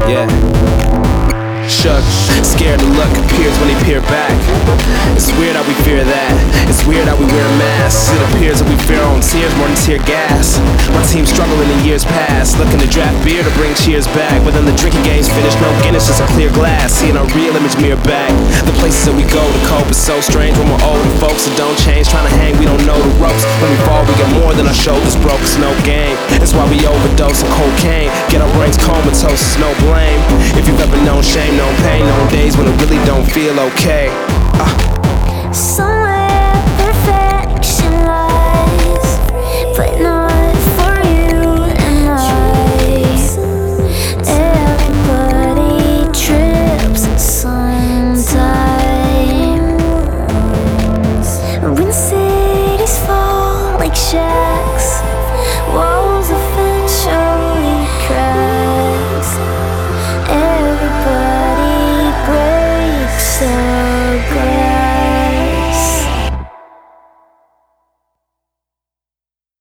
Yeah. Shook, scared to look appears when they peer back. It's weird how we fear that. It's weird how we wear masks. It appears that we fear our own tears more than tear gas. My team struggled in the years past, looking to draft beer to bring cheers back. But then the drinking game's finished, no Guinness, just a clear glass. Seeing our real image mirror back. The places that we go to cope is so strange when we're older folks that don't change. Trying to hang, we don't know the ropes. When we fall, we get more than our shoulders broke. It's no game. That's why we overdose on cocaine. Get our brains comatose, it's no blame. If you've ever known shame, known pain, known days when it really don't feel okay. Somewhere